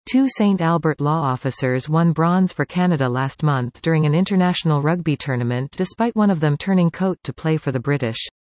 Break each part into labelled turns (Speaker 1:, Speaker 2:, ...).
Speaker 1: Two St Albert law officers won bronze for Canada last month during an international rugby tournament despite one of them turning coat to play for the British.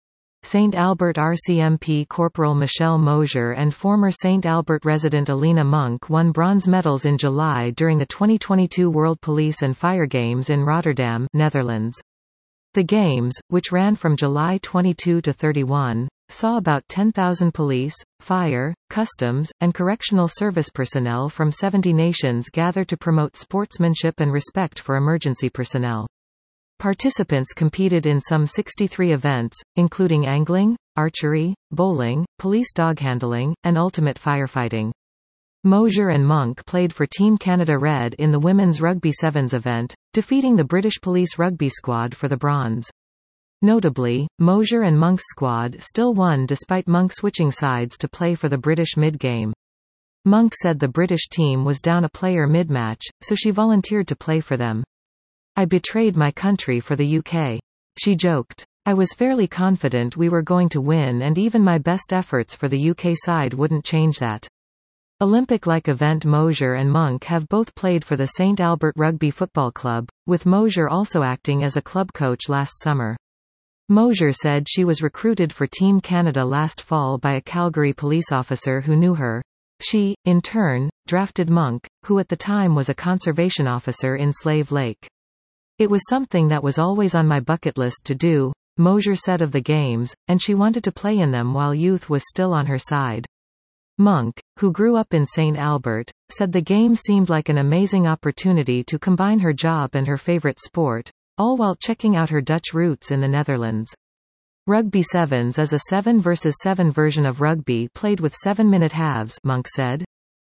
Speaker 1: St Albert RCMP Corporal Michelle Mosier and former St Albert resident Alina Monk won bronze medals in July during the 2022 World Police and Fire Games in Rotterdam, Netherlands. The Games, which ran from July 22 to 31, saw about 10,000 police, fire, customs, and correctional service personnel from 70 nations gather to promote sportsmanship and respect for emergency personnel. Participants competed in some 63 events, including angling, archery, bowling, police dog handling, and ultimate firefighting. Mosier and Monk played for Team Canada Red in the Women's Rugby Sevens event, defeating the British Police rugby squad for the bronze. Notably, Mosier and Monk's squad still won despite Monk switching sides to play for the British mid-game. Monk said the British team was down a player mid-match, so she volunteered to play for them. "I betrayed my country for the UK," she joked. "I was fairly confident we were going to win and even my best efforts for the UK side wouldn't change that." Olympic-like event Mosier and Monk have both played for the St Albert Rugby Football Club, with Mosier also acting as a club coach last summer. Mosier said she was recruited for Team Canada last fall by a Calgary police officer who knew her. She, in turn, drafted Monk, who at the time was a conservation officer in Slave Lake. "It was something that was always on my bucket list to do," Mosier said of the Games, and she wanted to play in them while youth was still on her side. Monk, who grew up in St Albert, said the Games seemed like an amazing opportunity to combine her job and her favorite sport, all while checking out her Dutch roots in the Netherlands. Rugby Sevens is a 7 versus 7 version of rugby played with 7-minute halves, Monk said.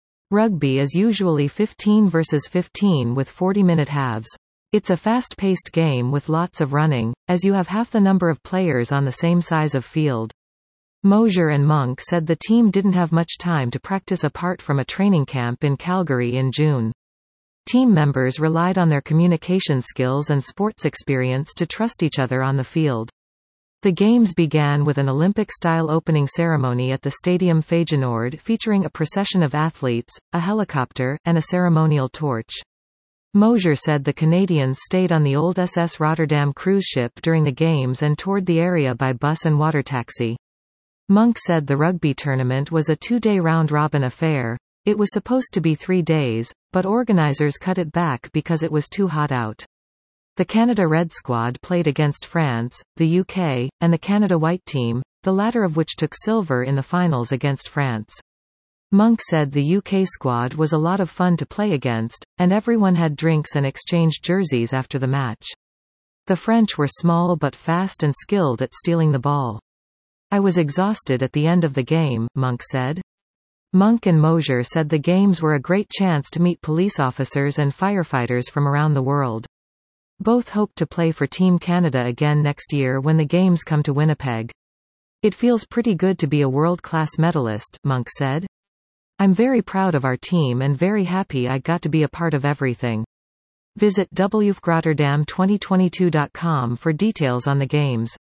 Speaker 1: Rugby is usually 15 versus 15 with 40-minute halves. It's a fast-paced game with lots of running, as you have half the number of players on the same size of field. Mosier and Monk said the team didn't have much time to practice apart from a training camp in Calgary in June. Team members relied on their communication skills and sports experience to trust each other on the field. The Games began with an Olympic-style opening ceremony at the Stadium Feyenoord featuring a procession of athletes, a helicopter, and a ceremonial torch. Mosier said the Canadians stayed on the old SS Rotterdam cruise ship during the Games and toured the area by bus and water taxi. Monk said the rugby tournament was a 2-day round-robin affair. It was supposed to be 3 days, but organizers cut it back because it was too hot out. The Canada Red squad played against France, the UK, and the Canada White team, the latter of which took silver in the finals against France. Monk said the UK squad was a lot of fun to play against, and everyone had drinks and exchanged jerseys after the match. The French were small but fast and skilled at stealing the ball. "I was exhausted at the end of the game," Monk said. Monk and Mosier said the Games were a great chance to meet police officers and firefighters from around the world. Both hope to play for Team Canada again next year when the Games come to Winnipeg. "It feels pretty good to be a world-class medalist," Monk said. "I'm very proud of our team and very happy I got to be a part of everything." Visit WFGrotterdam2022.com for details on the Games.